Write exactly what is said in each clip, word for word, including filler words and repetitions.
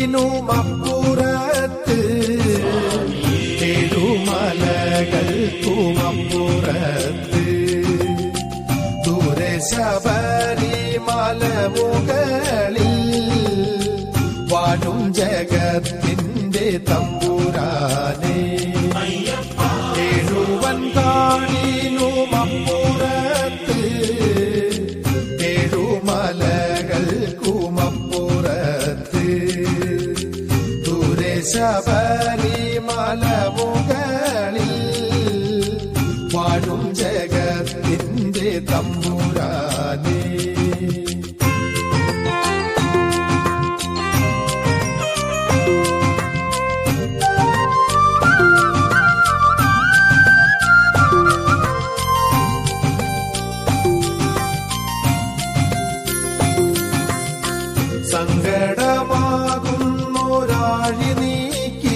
കാടിനുമപ്പുറത്ത് ഏഴുമലകൾക്കുമപ്പുറത്ത് ദൂരെ ശബരിമല മുകളിൽ വാഴും ജഗത്തിന്റെ തമ്പുരാനെ ഏഴുവൻ കാടിനുമപ്പുറത്ത് ഏഴുമലകൾക്കുമപ്പുറത്ത് ദൂരെ ശബരിമല മുകളിൽ വാഴും ജഗത്തിന്റെ തമ്പുരാനെ സങ്കടമാകുന്നൊരാഴി നീക്കി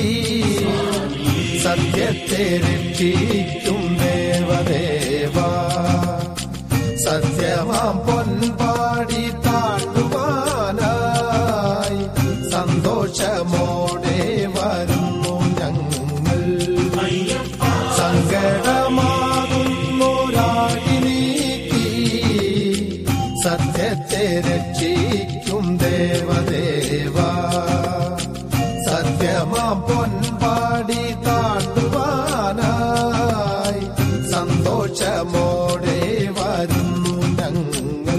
സത്യത്തെ രക്ഷിക്കും ദേവദേവ സത്യമാം പൊൻപാടി താണ്ടുവാനായി സന്തോഷമോടെ വരുന്നു ഞങ്ങൾ സങ്കടമാകുന്നൊരാഴി നീക്കി സത്യത്തെ രക്ഷിക്കും ദേവദേവ സത്യമാം പൊൻപാടി താണ്ടുവാനായി സന്തോഷമോടെ വരുന്നു ഞങ്ങൾ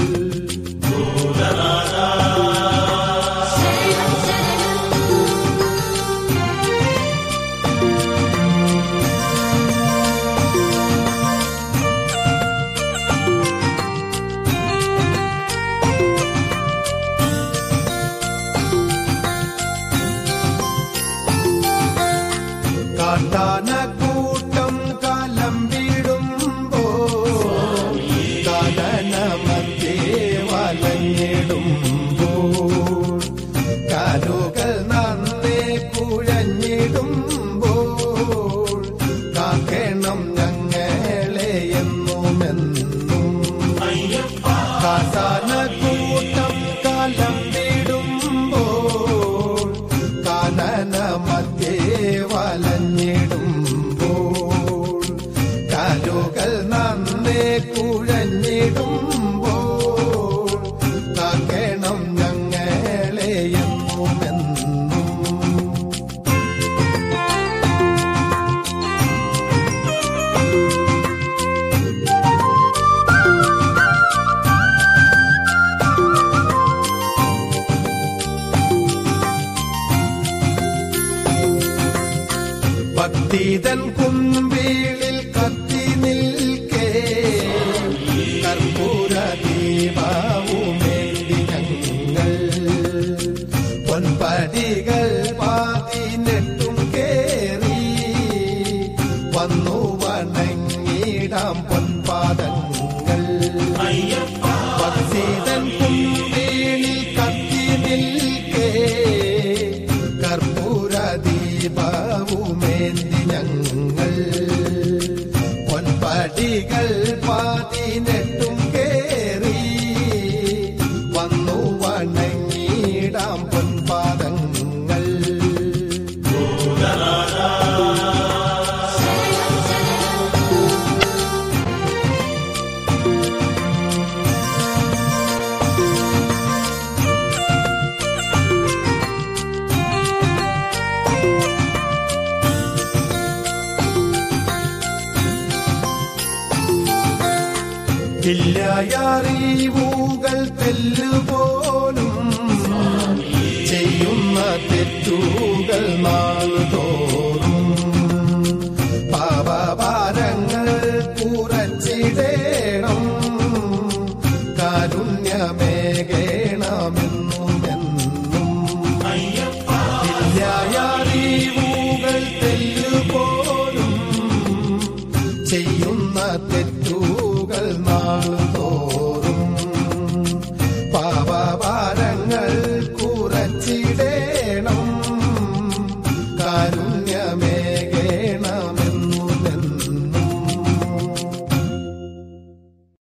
കാട്ടാനക്കൂട്ടം കലമ്പിടുമ്പോ കാനനമധ്യേ വലഞ്ഞിടുമ്പോ കാലുകൾ നന്നേ കുഴഞ്ഞിടുമ്പോൾ കാക്കണം ഞങ്ങളെ എന്നുമെന്നും കാട്ടാനക്കൂട്ടം കലമ്പിടുമ്പോൾ കാനനമധ്യേ വലഞ്ഞിടുമ്പോൾ കാലുകൾ നന്നേ കുഴഞ്ഞിടുമ്പോൾ കാക്കണം ഞങ്ങളെ എന്നുമെന്നും ഭക്തിതൻ കുമ്പിളിൽ കത്തി നിൽക്കേ കർപ്പൂര ദീപവുമേന്തി ഞങ്ങൾ പൊൻപടികൾ പതിനെട്ടും കേറി വന്നു വണങ്ങിടാം പൊൻപാദങ്ങൾ ഭക്തിതൻ കുമ്പിളിൽ കത്തി നിൽക്കേ കർപ്പൂര ദീപവുമേന്തി ഞങ്ങൾ പൊൻപടികൾ പതിനെട്ടും കേറി വന്നു വണങ്ങിടാം പൊൻപാദങ്ങൾ ഇല്ലായറിവുകൾ തെല്ലുപോലും ചെയ്യുന്ന തെറ്റുകൾ നാളുതോറും പാപഭാരങ്ങൾ കുറച്ചിടേണം കാരുണ്യമേകേണമെന്നുമെന്നും ഇല്ലായറിവുകൾ തെല്ലുപോലും ചെയ്യുന്ന തെറ്റുകൾ നാളുതോറും പാപഭാരങ്ങൾ കുറച്ചിടേ